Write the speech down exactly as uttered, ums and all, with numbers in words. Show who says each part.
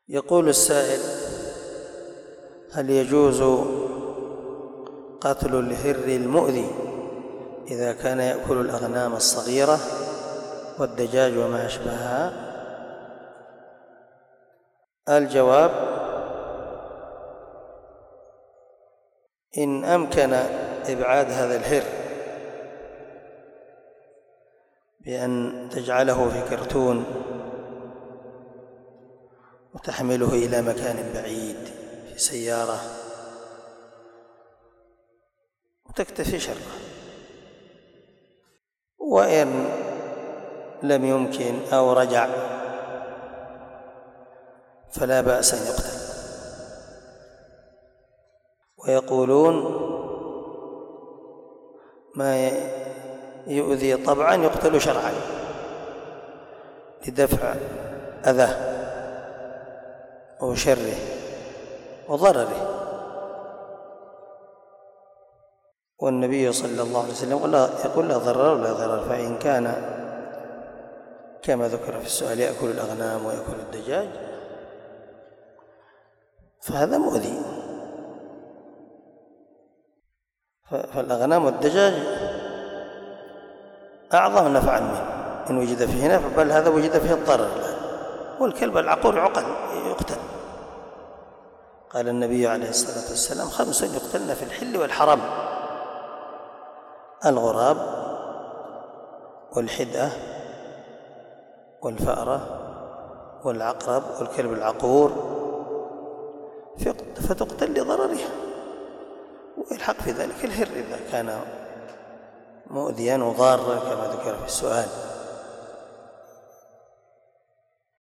Speaker 1: يقول السائل: هل يجوز قتل الهر المؤذي إذا كان يأكل الأغنام الصغيرة والدجاج وما أشبهها؟ الجواب: إن أمكن إبعاد هذا الهر بأن تجعله في كرتون وتحمله إلى مكان بعيد في سيارة وتكتفي شره، وإن لم يمكن أو رجع فلا بأس أن يقتل. ويقولون ما يؤذي طبعا يقتل شرعا لدفع أذاه أو شره وضرره. والنبي صلى الله عليه وسلم يقول: لا ضرر ولا ضرر. فإن كان كما ذكر في السؤال يأكل الأغنام ويأكل الدجاج فهذا مؤذي. فالأغنام والدجاج أعظم نفعا منه إن وجد فيه نفع، بل هذا وجد فيه الضرر. والكلب العقور يعقل يقتل. قال النبي عليه الصلاة والسلام: خمس يقتلن في الحل والحرام: الغراب والحدأة والفأرة والعقرب والكلب العقور، فتقتل لضررها. ويلحق في ذلك الهر إذا كان مؤذيا وضارا كما ذكر في السؤال.